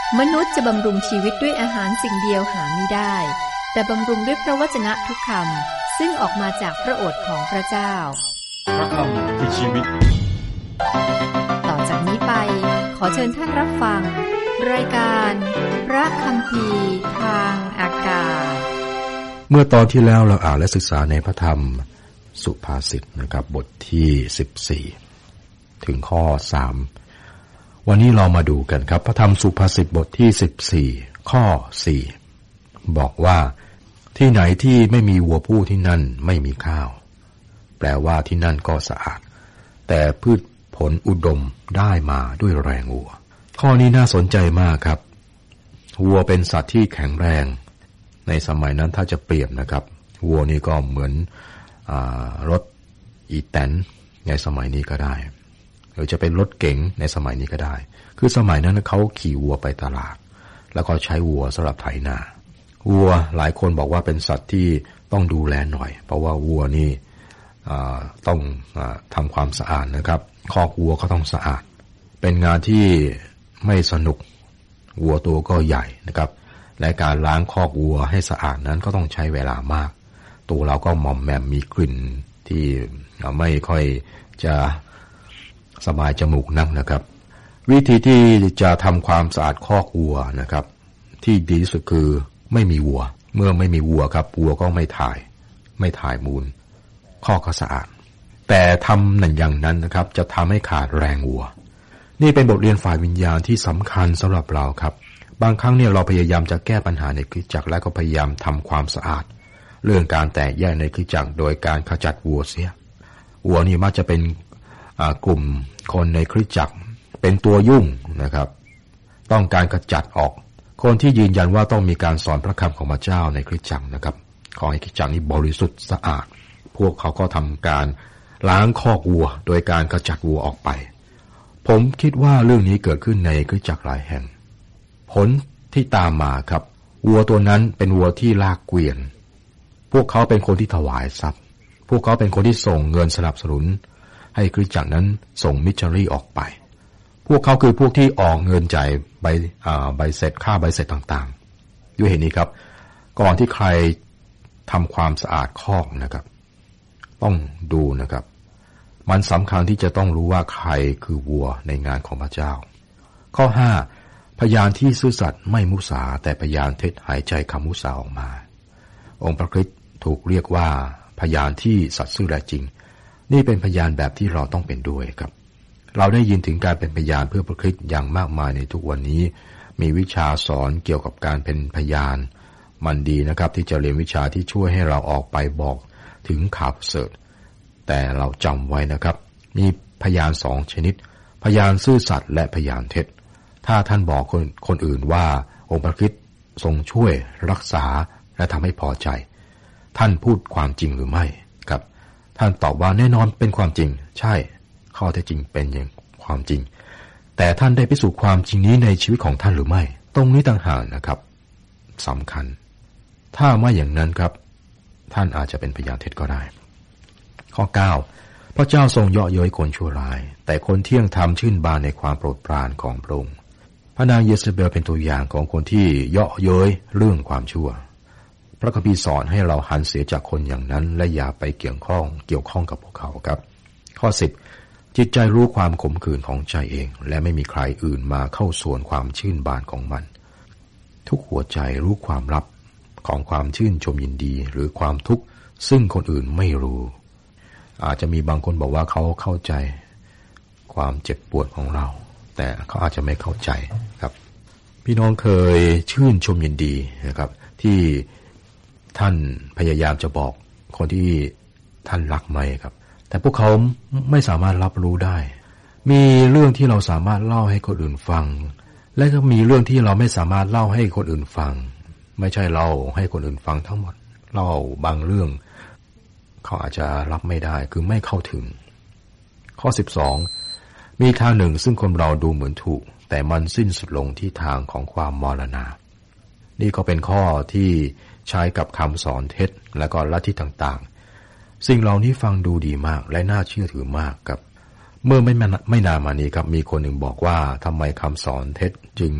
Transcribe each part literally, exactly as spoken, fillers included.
มนุษย์จะบำรุงชีวิตด้วยอาหารสิ่งเดียวหาไม่ได้แต่บำรุงด้วยพระวจนะทุกคำซึ่งออกมาจากพระโอษฐ์ของพระเจ้าพระคำคือชีวิตต่อจากนี้ไปขอเชิญท่านรับฟังรายการพระคัมภีร์ทางอากาศเมื่อตอนที่แล้วเราอ่านและศึกษาในพระธรรมสุภาษิตนะครับบทที่สิบสี่ถึงข้อสามวันนี้เรามาดูกันครับพระธรรมสุภาษิตบทที่สิบสี่ข้อสี่บอกว่าที่ไหนที่ไม่มีวัวผู้ที่นั่นไม่มีข้าวแปลว่าที่นั่นก็สะอาดแต่พืชผลอุดมได้มาด้วยแรงวัวข้อนี้น่าสนใจมากครับวัวเป็นสัตว์ที่แข็งแรงในสมัยนั้นถ้าจะเปรียบนะครับวัวนี่ก็เหมือนรถอีแตนในสมัยนี้ก็ได้หรือจะเป็นรถเก๋งในสมัยนี้ก็ได้คือสมัยนั้นเขาขี่วัวไปตลาดแล้วก็ใช้วัวสำหรับไถนาวัวหลายคนบอกว่าเป็นสัตว์ที่ต้องดูแลหน่อยเพราะว่าวัวนี่ต้องทำความสะอาดนะครับคอกวัวก็ต้องสะอาดเป็นงานที่ไม่สนุกวัวตัวก็ใหญ่นะครับและการล้างคอกวัวให้สะอาดนั้นก็ต้องใช้เวลามากตัวเราก็หม่อมแหม่มมีกลิ่นที่ไม่ค่อยจะสบายจมูกนักนะครับวิธีที่จะทำความสะอาดคอกวัวนะครับที่ดีที่สุดคือไม่มีวัวเมื่อไม่มีวัวครับวัวก็ไม่ถ่ายไม่ถ่ายมูลคอกก็สะอาดแต่ทำนั่นอย่างนั้นนะครับจะทำให้ขาดแรงวัวนี่เป็นบทเรียนฝ่ายวิญญาณที่สำคัญสำหรับเราครับบางครั้งเนี่ยเราพยายามจะแก้ปัญหาในคริสตจักรและก็พยายามทำความสะอาดเรื่องการแตกแยกในคริสตจักรโดยการขจัดวัวเสียวัวนี่มักจะเป็นกลุ่มคนในคริสตจักรเป็นตัวยุ่งนะครับต้องการขจัดออกคนที่ยืนยันว่าต้องมีการสอนพระคำของพระเจ้าในคริสตจักรนะครับขอให้คริสตจักรนี้บริสุทธิ์สะอาดพวกเขาก็ทำการล้างคอกวัวโดยการขจัดวัวออกไปผมคิดว่าเรื่องนี้เกิดขึ้นในคริสตจักรหลายแห่งผลที่ตามมาครับวัวตัวนั้นเป็นวัวที่ลากเกวียนพวกเขาเป็นคนที่ถวายทรัพย์พวกเขาเป็นคนที่ส่งเงินสนับสนุนให้คริสตจักรนั้นส่งมิชชันนารีออกไปพวกเขาคือพวกที่ออกเงินจ่ายใบใบเสร็จค่าใบเสร็จต่างๆด้วยเหตุนี้ครับก่อนที่ใครทำความสะอาดคอกนะครับต้องดูนะครับมันสำคัญที่จะต้องรู้ว่าใครคือวัวในงานของพระเจ้าข้อห้าพยานที่ซื่อสัตย์ไม่มุสาแต่พยานเท็จหายใจคำมุสาออกมาองค์พระคริสต์ถูกเรียกว่าพยานที่สัตย์ซื่อและจริงนี่เป็นพยานแบบที่เราต้องเป็นด้วยครับเราได้ยินถึงการเป็นพยานเพื่อพระคริสต์อย่างมากมายในทุกวันนี้มีวิชาสอนเกี่ยวกับการเป็นพยานมันดีนะครับที่จะเรียนวิชาที่ช่วยให้เราออกไปบอกถึงข่าวประเสริฐแต่เราจำไว้นะครับมีพยานสองชนิดพยานซื่อสัตย์และพยานเท็จถ้าท่านบอกคนคนอื่นว่าองค์พระคริสต์ทรงช่วยรักษาและทำให้พอใจท่านพูดความจริงหรือไม่ครับท่านตอบว่าแน่นอนเป็นความจริงใช่ข้อเท็จจริงเป็นอย่างความจริงแต่ท่านได้พิสูจน์ความจริงนี้ในชีวิตของท่านหรือไม่ตรงนี้ต่างหากนะครับสำคัญถ้าไม่อย่างนั้นครับท่านอาจจะเป็นพยานเท็จก็ได้ข้อเก้าพระเจ้าทรงเยาะเย้ยคนชั่วร้ายแต่คนเที่ยงธรรมชื่นบานในความโปรดปรานของพระองค์พระนางเยซาเบลเป็นตัวอย่างของคนที่เยาะเย้ยเรื่องความชั่วพระคัมภีร์สอนให้เราหันเสียจากคนอย่างนั้นและอย่าไปเกี่ยวข้องเกี่ยวข้องกับพวกเขาครับข้อสิบจิตใจรู้ความขมขื่นของใจเองและไม่มีใครอื่นมาเข้าส่วนความชื่นบานของมันทุกหัวใจรู้ความลับของความชื่นชมยินดีหรือความทุกข์ซึ่งคนอื่นไม่รู้อาจจะมีบางคนบอกว่าเขาเข้าใจความเจ็บปวดของเราแต่เขาอาจจะไม่เข้าใจครับพี่น้องเคยชื่นชมยินดีนะครับที่ท่านพยายามจะบอกคนที่ท่านรักไหมครับแต่พวกเขาไม่สามารถรับรู้ได้มีเรื่องที่เราสามารถเล่าให้คนอื่นฟังและก็มีเรื่องที่เราไม่สามารถเล่าให้คนอื่นฟังไม่ใช่เล่าให้คนอื่นฟังทั้งหมดเล่าบางเรื่องเขาอาจจะรับไม่ได้คือไม่เข้าถึงข้อสิบสองมีทางหนึ่งซึ่งคนเราดูเหมือนถูกแต่มันสิ้นสุดลงที่ทางของความมรณะนี่ก็เป็นข้อที่ใช้กับคำสอนเท็จและก็ลัทธิต่างๆสิ่งเหล่านี้ฟังดูดีมากและน่าเชื่อถือมากครับเมื่อไม่ไม่นานมานี้ครับมีคนหนึ่งบอกว่าทำไมคำสอนเท็จจึง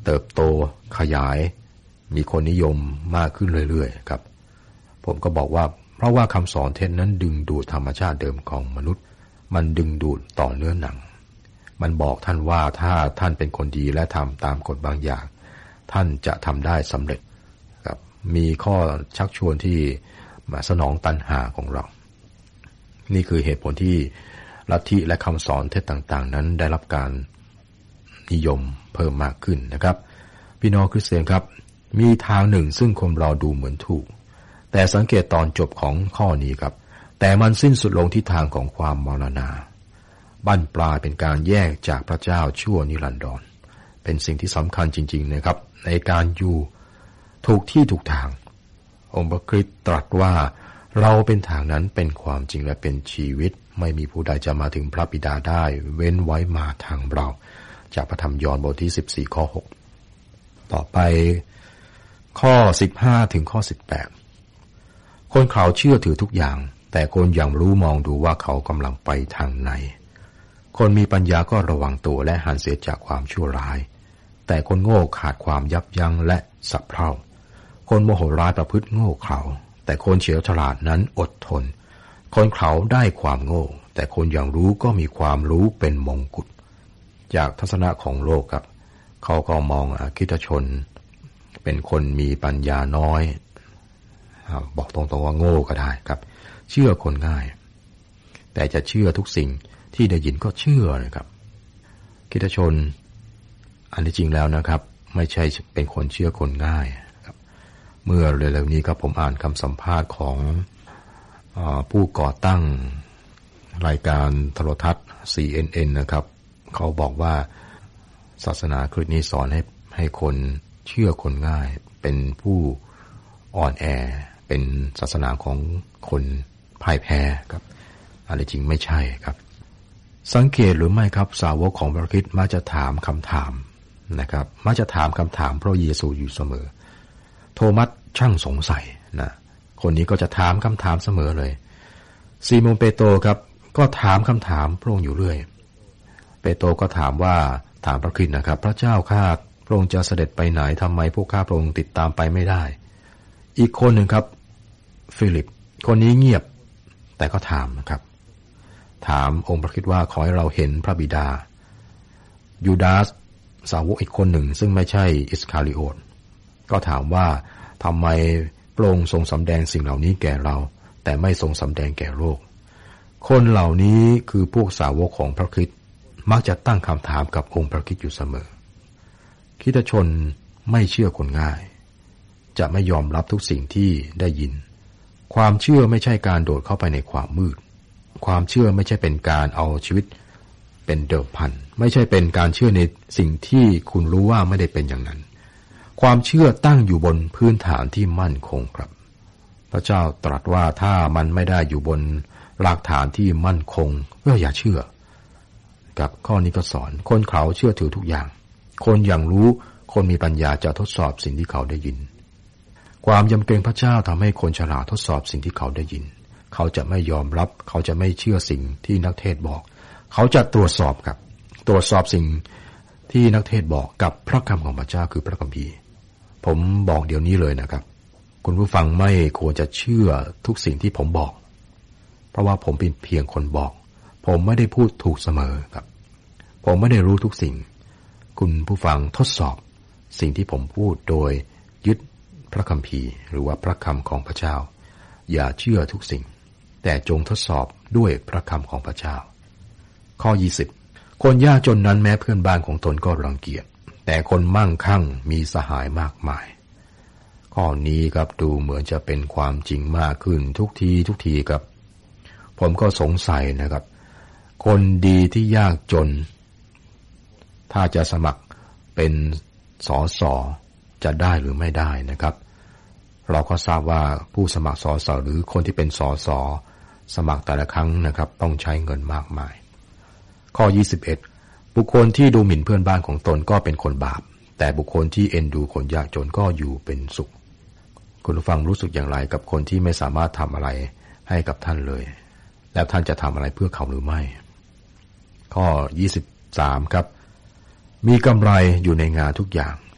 เติบโตขยายมีคนนิยมมากขึ้นเรื่อยๆครับผมก็บอกว่าเพราะว่าคำสอนเท็จนั้นดึงดูดธรรมชาติเดิมของมนุษย์มันดึงดูดต่อเนื้อหนังมันบอกท่านว่าถ้าท่านเป็นคนดีและทำตามกฎบางอย่างท่านจะทำได้สำเร็จครับมีข้อชักชวนที่มาสนองตัณหาของเรานี่คือเหตุผลที่ลัทธิและคำสอนเท็จต่างๆนั้นได้รับการนิยมเพิ่มมากขึ้นนะครับพี่น้องคริสเตียนครับมีทางหนึ่งซึ่งคนเราดูเหมือนถูกแต่สังเกตตอนจบของข้อนี้ครับแต่มันสิ้นสุดลงที่ทางของความมรณาบั้นปลายเป็นการแยกจากพระเจ้าชั่วนิรันดรเป็นสิ่งที่สำคัญจริงๆนะครับในการอยู่ถูกที่ถูกทางองค์พระคริสต์ตรัสว่าเราเป็นทางนั้นเป็นความจริงและเป็นชีวิตไม่มีผู้ใดจะมาถึงพระบิดาได้เว้นไว้มาทางเราจากพระธรรมยอห์นบทที่สิบสี่ข้อหกต่อไปข้อสิบห้าถึงข้อสิบแปดคนเขาเชื่อถือทุกอย่างแต่คนอย่างรู้มองดูว่าเขากำลังไปทางไหนคนมีปัญญาก็ระวังตัวและหันเสียจากความชั่วร้ายแต่คนโง่ขาดความยับยั้งและสับเพร่าคนโมโหร้ายประพฤติโง่เขลาแต่คนเฉลียวฉลาดนั้นอดทนคนเขาได้ความโง่แต่คนอย่างรู้ก็มีความรู้เป็นมงกุฎจากทัศนะของโลกครับเขาก็มองคริสตชนเป็นคนมีปัญญาน้อยบอกตรงๆว่าโง่ก็ได้ครับเชื่อคนง่ายแต่จะเชื่อทุกสิ่งที่ได้ยินก็เชื่อนะครับคริสตชนอันที่จริงแล้วนะครับไม่ใช่เป็นคนเชื่อคนง่ายครับเมื่อเร็วๆนี้ครับผมอ่านคำสัมภาษณ์ของผู้ก่อตั้งรายการโทรทัศน์ ซี เอ็น เอ็น นะครับเขาบอกว่าศาสนาคริสต์นี้สอนให้ให้คนเชื่อคนง่ายเป็นผู้อ่อนแอเป็นศาสนาของคนพ่ายแพ้ครับอันที่จริงไม่ใช่ครับสังเกตหรือไม่ครับสาวกของพระคริสต์มักจะถามคำถามนะครับมักจะถามคำถามพระเยซูอยู่เสมอโทมัสช่างสงสัยนะคนนี้ก็จะถามคำถามเสมอเลยซีโมนเปโตรครับก็ถามคำถามพระองค์อยู่เรื่อยเปโตรก็ถามว่าถามพระคริสต์นะครับพระเจ้าข้าพระองค์จะเสด็จไปไหนทำไมพวกข้าพระองค์ติดตามไปไม่ได้อีกคนหนึ่งครับฟิลิปคนนี้เงียบแต่ก็ถามนะครับถามองค์พระคริสต์ว่าขอให้เราเห็นพระบิดายูดาสสาวกอีกคนหนึ่งซึ่งไม่ใช่อิสคาริโอตก็ถามว่าทำไมพระองค์ทรงสำแดงสิ่งเหล่านี้แก่เราแต่ไม่ทรงสำแดงแก่โลกคนเหล่านี้คือพวกสาวกของพระคริสต์มักจะตั้งคำถามกับองค์พระคริสต์อยู่เสมอคริสตชนไม่เชื่อคนง่ายจะไม่ยอมรับทุกสิ่งที่ได้ยินความเชื่อไม่ใช่การโดดเข้าไปในความมืดความเชื่อไม่ใช่เป็นการเอาชีวิตเป็นเดิมพันไม่ใช่เป็นการเชื่อในสิ่งที่คุณรู้ว่าไม่ได้เป็นอย่างนั้นความเชื่อตั้งอยู่บนพื้นฐานที่มั่นคงครับพระเจ้าตรัสว่าถ้ามันไม่ได้อยู่บนรากฐานที่มั่นคงก็อย่าเชื่อกับข้อนี้ก็สอนคนเขาเชื่อถือทุกอย่างคนอย่างรู้คนมีปัญญาจะทดสอบสิ่งที่เขาได้ยินความยำเกรงพระเจ้าทำให้คนฉลาดทดสอบสิ่งที่เขาได้ยินเขาจะไม่ยอมรับเขาจะไม่เชื่อสิ่งที่นักเทศบอกเขาจะตรวจสอบกับตรวจสอบสิ่งที่นักเทศบอกกับพระคำของพระเจ้าคือพระคัมภีร์ผมบอกเดี๋ยวนี้เลยนะครับคุณผู้ฟังไม่ควรจะเชื่อทุกสิ่งที่ผมบอกเพราะว่าผมเป็นเพียงคนบอกผมไม่ได้พูดถูกเสมอครับผมไม่ได้รู้ทุกสิ่งคุณผู้ฟังทดสอบสิ่งที่ผมพูดโดยยึดพระคัมภีร์หรือว่าพระคำของพระเจ้าอย่าเชื่อทุกสิ่งแต่จงทดสอบด้วยพระคำของพระเจ้าข้อยี่สิบคนยากจนนั้นแม้เพื่อนบ้านของตนก็รังเกียจแต่คนมั่งคั่งมีสหายมากมายข้อนี้ครับดูเหมือนจะเป็นความจริงมากขึ้นทุกทีทุกทีครับผมก็สงสัยนะครับคนดีที่ยากจนถ้าจะสมัครเป็นสสจะได้หรือไม่ได้นะครับเราก็ทราบว่าผู้สมัครสสหรือคนที่เป็นสสสมัครแต่ละครั้งนะครับต้องใช้เงินมากมายข้อยี่สิบเอ็ดบุคคลที่ดูหมิ่นเพื่อนบ้านของตนก็เป็นคนบาปแต่บุคคลที่เอ็นดูคนยากจนก็อยู่เป็นสุขคุณผู้ฟังรู้สึกอย่างไรกับคนที่ไม่สามารถทำอะไรให้กับท่านเลยแล้วท่านจะทำอะไรเพื่อเขาหรือไม่ข้อยี่สิบสามครับมีกำไรอยู่ในงานทุกอย่าง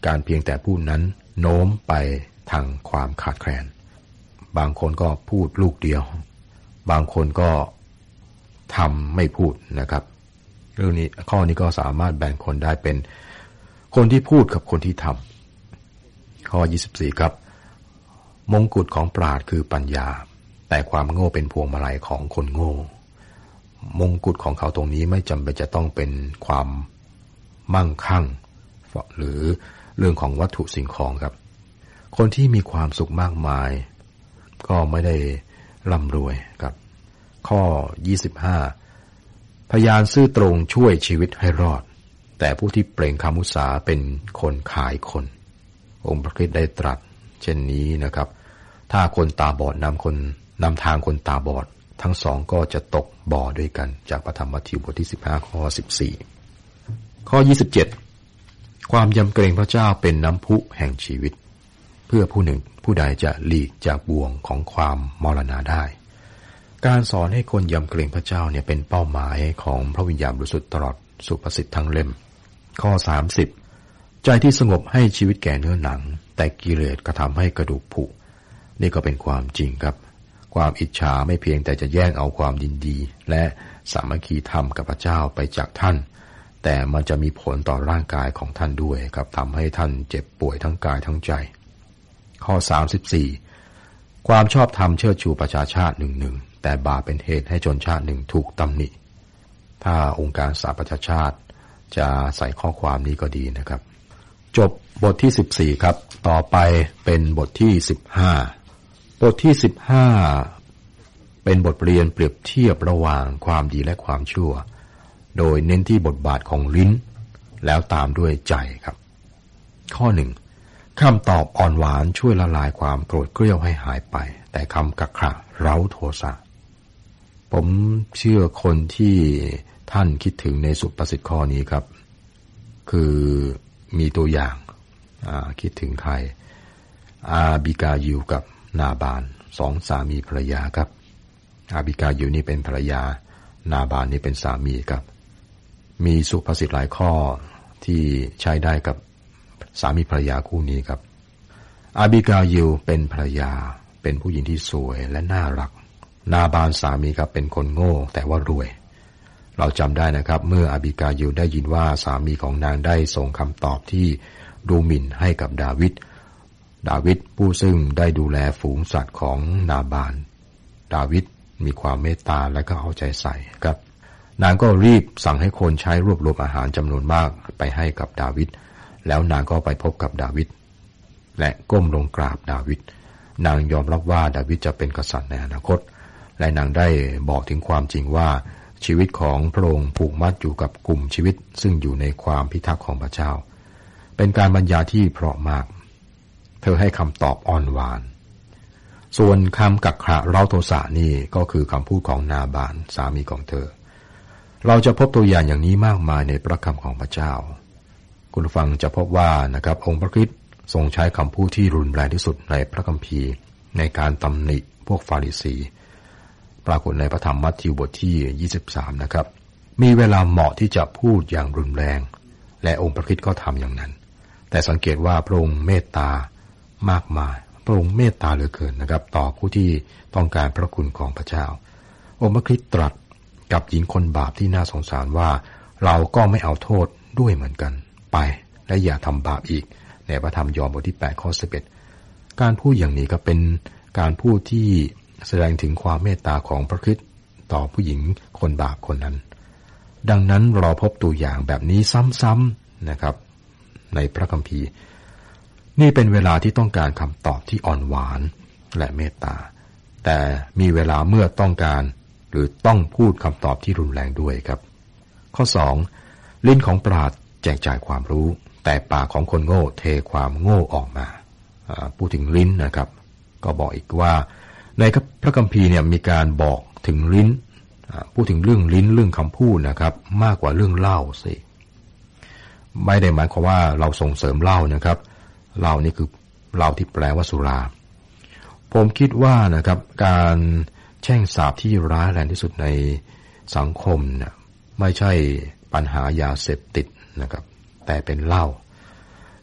การเพียงแต่พูดนั้นโน้มไปทางความขาดแคลนบางคนก็พูดลูกเดียวบางคนก็ทำไม่พูดนะครับเรื่องนี้ข้อนี้ก็สามารถแบ่งคนได้เป็นคนที่พูดกับคนที่ทำข้อยี่สิบสี่ครับมงกุฎของปราชญ์คือปัญญาแต่ความโง่เป็นพวงมาลัยของคนโง่มงกุฎของเขาตรงนี้ไม่จำเป็นจะต้องเป็นความมั่งคั่งหรือเรื่องของวัตถุสิ่งของครับคนที่มีความสุขมากมายก็ไม่ได้ร่ำรวยครับข้อยี่สิบห้าพยานซื่อตรงช่วยชีวิตให้รอดแต่ผู้ที่เปล่งคำมุสาเป็นคนขายคนองค์พระคริสต์ได้ตรัสเช่นนี้นะครับถ้าคนตาบอดนำคนนำทางคนตาบอดทั้งสองก็จะตกบ่อด้วยกันจากพระธรรมมัทธิวบทที่สิบห้าข้อสิบสี่ข้อยี่สิบเจ็ดความยำเกรงพระเจ้าเป็นน้ำพุแห่งชีวิตเพื่อผู้หนึ่งผู้ใดจะหลีกจากบ่วงของความมรณะได้การสอนให้คนยำเกรงพระเจ้าเนี่ยเป็นเป้าหมายของพระวิญญาณบริสุทธิ์ตลอดสุภาษิตทั้งเล่มข้อสามสิบใจที่สงบให้ชีวิตแก่เนื้อหนังแต่กิเลสกระทำให้กระดูกผุนี่ก็เป็นความจริงครับความอิจฉาไม่เพียงแต่จะแย่งเอาความยินดีและสามัคคีธรรมกับพระเจ้าไปจากท่านแต่มันจะมีผลต่อร่างกายของท่านด้วยครับทำให้ท่านเจ็บป่วยทั้งกายทั้งใจข้อสามสิบสี่ความชอบธรรมเชิดชูประชาชาติหนึ่งหนึ่งแต่บาปเป็นเหตุให้ชนชาติหนึ่งถูกตำหนิถ้าองค์การสหประชาชาติจะใส่ข้อความนี้ก็ดีนะครับจบบทที่สิบสี่ครับต่อไปเป็นบทที่สิบห้าบทที่สิบห้าเป็นบทเรียนเปรียบเทียบระหว่างความดีและความชั่วโดยเน้นที่บทบาทของลิ้นแล้วตามด้วยใจครับข้อหนึ่งคำตอบอ่อนหวานช่วยละลายความโกรธเกรี้ยวให้หายไปแต่คำกักขะเร้าโทสะผมเชื่อคนที่ท่านคิดถึงในสุภาษิตข้อนี้ครับคือมีตัวอย่างคิดถึงใครอาบิกายิลกับนาบานสองสามีภรรยาครับอาบิกายิลนี่เป็นภรรยานาบานนี่เป็นสามีครับมีสุภาษิตหลายข้อที่ใช้ได้กับสามีภรรยาคู่นี้ครับอาบิกายิลเป็นภรรยาเป็นผู้หญิงที่สวยและน่ารักนาบานสามีครับเป็นคนโง่แต่ว่ารวยเราจำได้นะครับเมื่ออาบิกายิลได้ยินว่าสามีของนางได้ส่งคำตอบที่ดูหมิ่นให้กับดาวิดดาวิดผู้ซึ่งได้ดูแลฝูงสัตว์ของนาบานดาวิดมีความเมตตาและก็เอาใจใส่ครับนางก็รีบสั่งให้คนใช้รวบรวมอาหารจำนวนมากไปให้กับดาวิดแล้วนางก็ไปพบกับดาวิดและก้มลงกราบดาวิดนางยอมรับว่าดาวิดจะเป็นกษัตริย์ในอนาคตและนางได้บอกถึงความจริงว่าชีวิตของพระองค์ผูกมัดอยู่กับกลุ่มชีวิตซึ่งอยู่ในความพิทักษ์ของพระเจ้าเป็นการบรรยายที่เพราะมากเธอให้คำตอบอ่อนหวานส่วนคำกักขะเร้าโทสะนี่ก็คือคำพูดของนาบานสามีของเธอเราจะพบตัวอย่างอย่างนี้มากมายในพระคำของพระเจ้าคุณผู้ฟังจะพบว่านะครับองค์พระคริสต์ทรงใช้คำพูดที่รุนแรงที่สุดในพระคัมภีร์ในการตำหนิพวกฟาริสีปรากฏในพระธรรมมัทธิวบทที่ยี่สิบสามนะครับมีเวลาเหมาะที่จะพูดอย่างรุนแรงและองค์พระคริสต์ก็ทำอย่างนั้นแต่สังเกตว่าพระองค์เมตตามากมายพระองค์เมตตาเหลือเกินนะครับต่อผู้ที่ต้องการพระคุณของพระเจ้าองค์พระคริสต์ตรัสกับหญิงคนบาปที่น่าสงสารว่าเราก็ไม่เอาโทษด้วยเหมือนกันไปและอย่าทำบาปอีกในพระธรรมยอห์นบทที่แปดข้อสิบเอ็ดการพูดอย่างนี้ก็เป็นการพูดที่แสดงถึงความเมตตาของพระคริสต์ต่อผู้หญิงคนบาปคนนั้นดังนั้นเราพบตัวอย่างแบบนี้ซ้ำๆนะครับในพระคัมภีร์นี่เป็นเวลาที่ต้องการคำตอบที่อ่อนหวานและเมตตาแต่มีเวลาเมื่อต้องการหรือต้องพูดคำตอบที่รุนแรงด้วยครับข้อสองลิ้นของปราชญ์แจกจ่ายความรู้แต่ปากของคนโง่เทความโง่ออกมาพูดถึงลิ้นนะครับก็บอกอีกว่าในพระคัมภีร์เนี่ยมีการบอกถึงลิ้นพูดถึงเรื่องลิ้นเรื่องคำพูดนะครับมากกว่าเรื่องเล่าสิไม่ได้หมายความว่าเราส่งเสริมเหล้านะครับเหล้านี่คือเหล้าที่แปลว่าสุราผมคิดว่านะครับการแช่งสาปที่ร้ายแรงที่สุดในสังคมเนี่ยไม่ใช่ปัญหายาเสพติดนะครับแต่เป็นเหล้า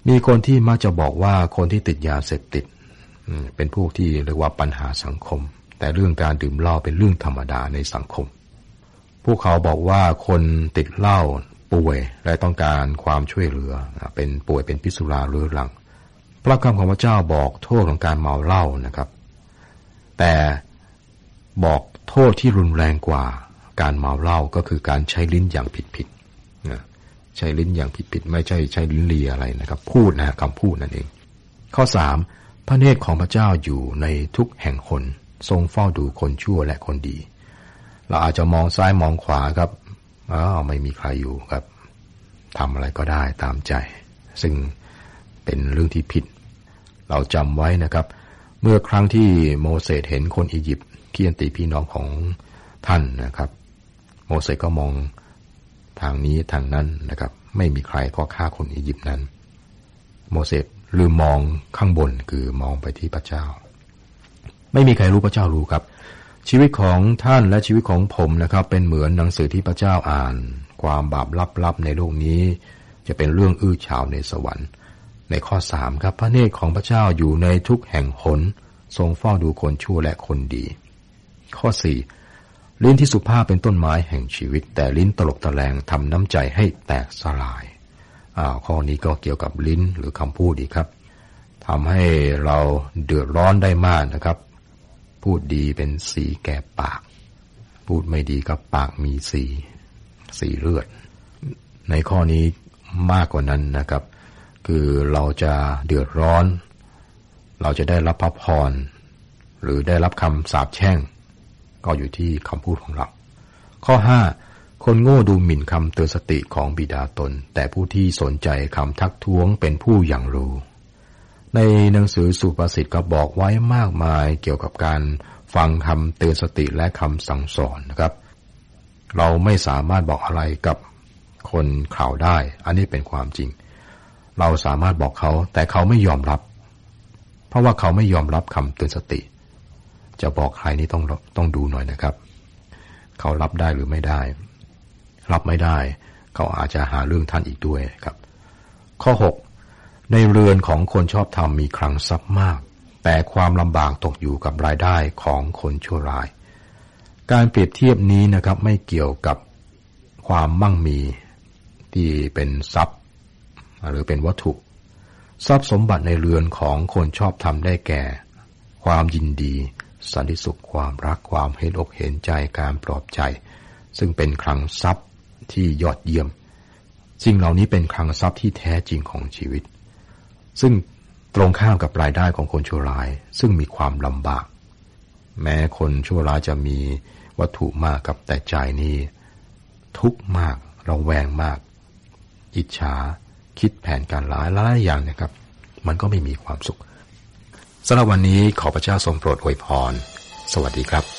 มีคนที่มักจะบอกว่าคนที่ติดยาเสพติดเป็นพวกที่เรียกว่าปัญหาสังคมแต่เรื่องการดื่มเหล้าเป็นเรื่องธรรมดาในสังคมพวกเขาบอกว่าคนติดเหล้าป่วยและต้องการความช่วยเหลือเป็นป่วยเป็นพิษสุราเรื้อรังพระคำของพระเจ้าบอกโทษของการเมาเหล้านะครับแต่บอกโทษที่รุนแรงกว่าการเมาเหล้าก็คือการใช้ลิ้นอย่างผิดๆนะใช้ลิ้นอย่างผิดๆไม่ใช่ใช้ลิ้นเลียอะไรนะครับพูดนะคำพูดนั่นเองข้อสามพระเนตรของพระเจ้าอยู่ในทุกแห่งหนทรงเฝ้าดูคนชั่วและคนดีเราอาจจะมองซ้ายมองขวาครับอ้าวไม่มีใครอยู่ครับทำอะไรก็ได้ตามใจซึ่งเป็นเรื่องที่ผิดเราจำไว้นะครับเมื่อครั้งที่โมเสสเห็นคนอียิปต์เคี่ยนตีพี่น้องของท่านนะครับโมเสสก็มองทางนี้ทางนั้นนะครับไม่มีใครก็ฆ่าคนอียิปต์นั้นโมเสสลืมมองข้างบนคือมองไปที่พระเจ้าไม่มีใครรู้พระเจ้ารู้ครับชีวิตของท่านและชีวิตของผมนะครับเป็นเหมือนหนังสือที่พระเจ้าอ่านความบาปลับๆในโลกนี้จะเป็นเรื่องอื้อฉาวในสวรรค์ในข้อสามครับพระเนตรของพระเจ้าอยู่ในทุกแห่งหนทรงเฝ้าดูคนชั่วและคนดีข้อสี่ลิ้นที่สุภาพเป็นต้นไม้แห่งชีวิตแต่ลิ้นตลกตะแลงทำน้ำใจให้แตกสลายอ้าวข้อนี้ก็เกี่ยวกับลิ้นหรือคำพูดอีกครับทำให้เราเดือดร้อนได้มากนะครับพูดดีเป็นสีแก่ปากพูดไม่ดีก็ปากมีสีสีเลือดในข้อนี้มากกว่านั้นนะครับคือเราจะเดือดร้อนเราจะได้รับพระพรหรือได้รับคำสาปแช่งก็อยู่ที่คำพูดของเราข้อห้าคนโง่ดูหมิ่นคำเตือนสติของบิดาตนแต่ผู้ที่สนใจคำทักท้วงเป็นผู้อย่างรู้ในหนังสือสุภาษิตก็บอกไว้มากมายเกี่ยวกับการฟังคำเตือนสติและคำสั่งสอนนะครับเราไม่สามารถบอกอะไรกับคนข่าวได้อันนี้เป็นความจริงเราสามารถบอกเขาแต่เขาไม่ยอมรับเพราะว่าเขาไม่ยอมรับคำเตือนสติจะบอกใครนี่ต้องต้องดูหน่อยนะครับเขารับได้หรือไม่ได้รับไม่ได้เขาอาจจะหาเรื่องท่านอีกด้วยครับข้อหกในเรือนของคนชอบธรรมมีคลังทรัพย์มากแต่ความลำบากตกอยู่กับรายได้ของคนชั่วร้ายการเปรียบเทียบนี้นะครับไม่เกี่ยวกับความมั่งมีที่เป็นทรัพย์หรือเป็นวัตถุทรัพย์สมบัติในเรือนของคนชอบธรรมได้แก่ความยินดีสันติสุขความรักความเห็นอกเห็นใจการปลอบใจซึ่งเป็นคลังทรัพย์ที่ยอดเยี่ยมสิ่งเหล่านี้เป็นคลังทรัพย์ที่แท้จริงของชีวิตซึ่งตรงข้ามกับรายได้ของคนชั่วร้ายซึ่งมีความลำบากแม้คนชั่วร้ายจะมีวัตถุมากกับแต่ใจนี้ทุกข์มากระแวงมากอิจฉาคิดแผนการร้ายหลายอย่างนะครับมันก็ไม่มีความสุขสำหรับวันนี้ขอพระเจ้าทรงโปรดอวยพรสวัสดีครับ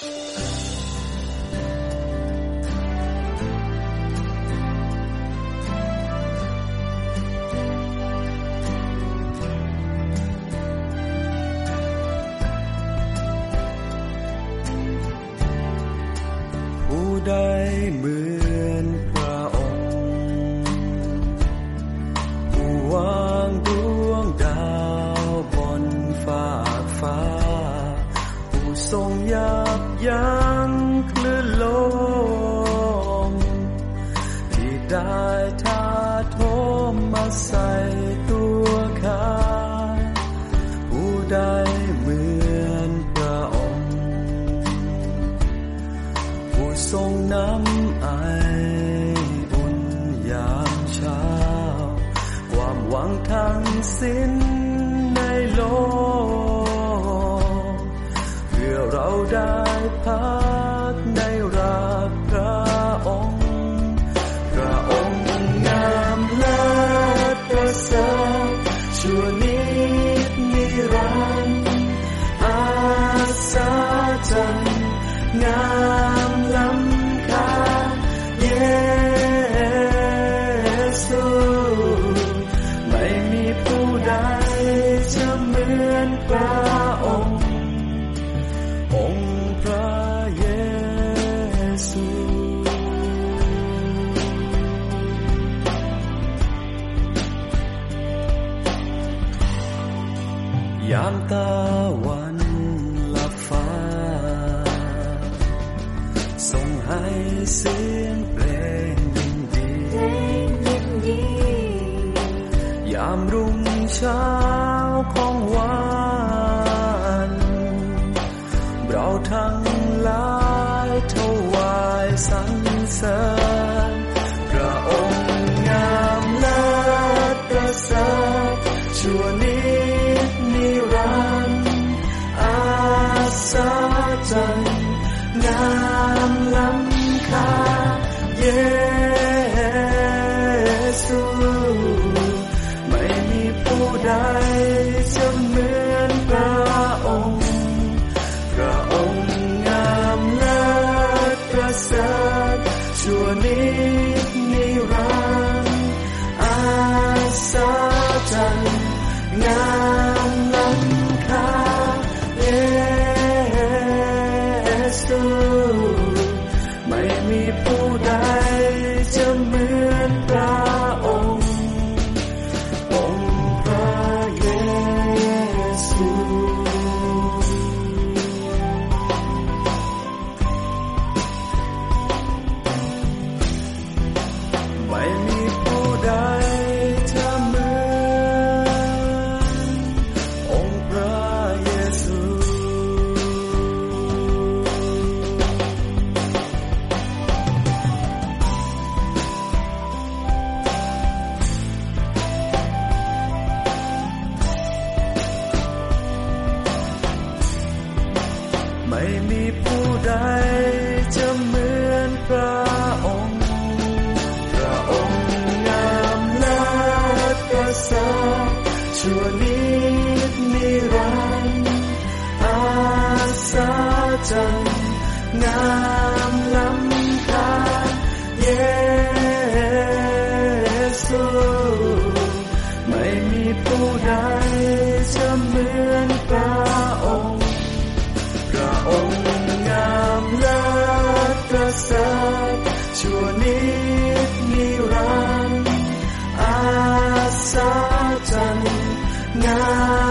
ผู้ใดเหมือนพระองค์ผู้วางดวงดาวบนฟากฟ้าผู้ทรงยับยั้งคลื่นลมที่ได้ทาโถมมาใส่ตัวข้าผู้ใดเหมือนพระองค์ผู้ทรงน้ำไออุ่นยามเช้าความหวังทั้งสิ้นในโลกเพื่อเราได้พักในรักพระองค์พระองค์งามเลิศประเสริฐชั่วนิจนิรันดร์อาศจรรย์งามล้ำค่าเยซูไม่มีผู้ใดจะเหมือนพระองค์องค์พระเยซูยามตะวันลับฟ้าส่งให้เสียงเพลงยินดียามรุ่งเช้าของวันเราทั้งหลายถวายสรรเสริญพระองค์งามเลิศประเสริฐชั่วนิจนิรันดร์อาศจรรย์งามล้ำค่าเยซูไม่มีผู้ใดจะเหมือนพระองค์พระองค์งามเลิศประเสริฐชั่วนิจนิรันดร์อาศจรรย์งามล้ำค่าเยซูไม่มีผู้ใดจะเหมือนพระองค์องค์พระเยซูไม่มีผู้ใดจะเหมือนองค์พระเยซูไม่มีผู้ใดจะเหมือนพระองค์พระองค์งามเลิศประเสริฐชั่วนิจนิรันดร์อาศจรรย์งามล้ำค่าเยซูไม่มีผู้ใดจะเหมือนพระองค์พระองค์งามเลิศประเสริฐชั่วนิจนิรันดร์อาศจรรย์งาม